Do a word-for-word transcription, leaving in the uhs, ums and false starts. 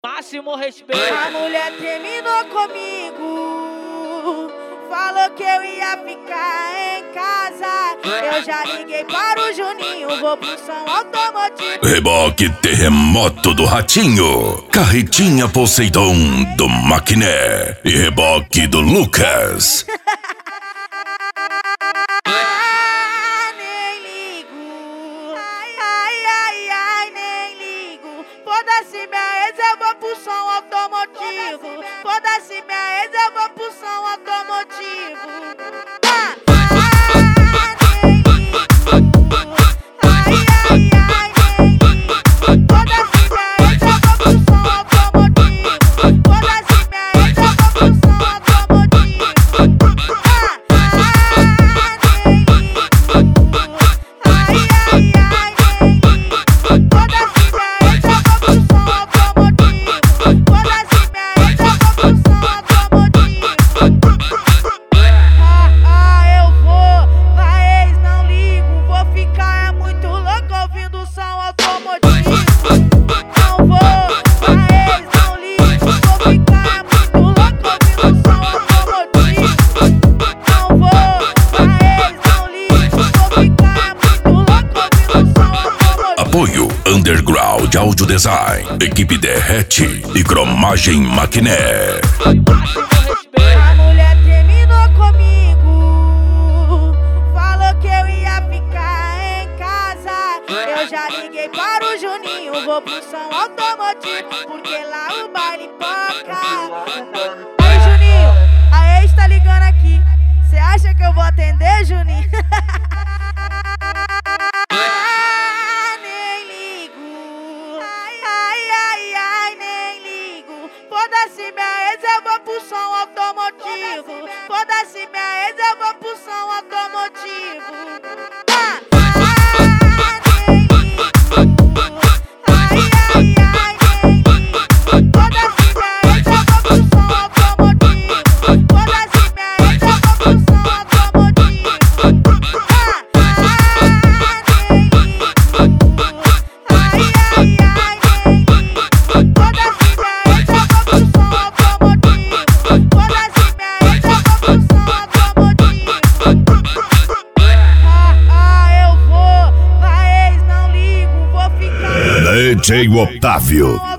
Máximo respeito. A mulher terminou comigo, falou que eu ia ficar em casa. Eu já liguei para o Juninho, vou pro som automotivo. Reboque terremoto do Ratinho, carretinha Poseidon do Maquiné e reboque do Lucas. Ah, nem ligo, ai, ai, ai, ai, nem ligo. Foda-se minha ex, eu vou pro som automotivo. Foda-se minha ex, eu vou pro som automotivo. Ah, Apoio Underground Audio Design, equipe Derrete e cromagem Maquiné. A mulher terminou comigo, falou que eu ia ficar em casa. Eu já liguei para o Juninho, vou pro som automotivo, porque lá o baile toca. Aí Juninho, a ex tá ligando aqui, cê acha que eu vou atender, Juninho? Foda-se minha ex, eu vou pro som automotivo. Foda-se minha ex, eu vou pro som automotivo. Ah, ah, nem ligo. Ai, ai, ai, nem ligo. Foda-se minha ex, eu vou pro som automotivo. Foda-se minha ex, eu vou pro som automotivo. Ah, ah, nem ligo. Ai, ai, ai, nem ligo. Foda-se minha ex, eu vou pro som automotivo. Foda-se minha ex, eu vou pro som automotivo. Ah, ah, eu vou, pra ex não ligo, vou ficar. D J Otávio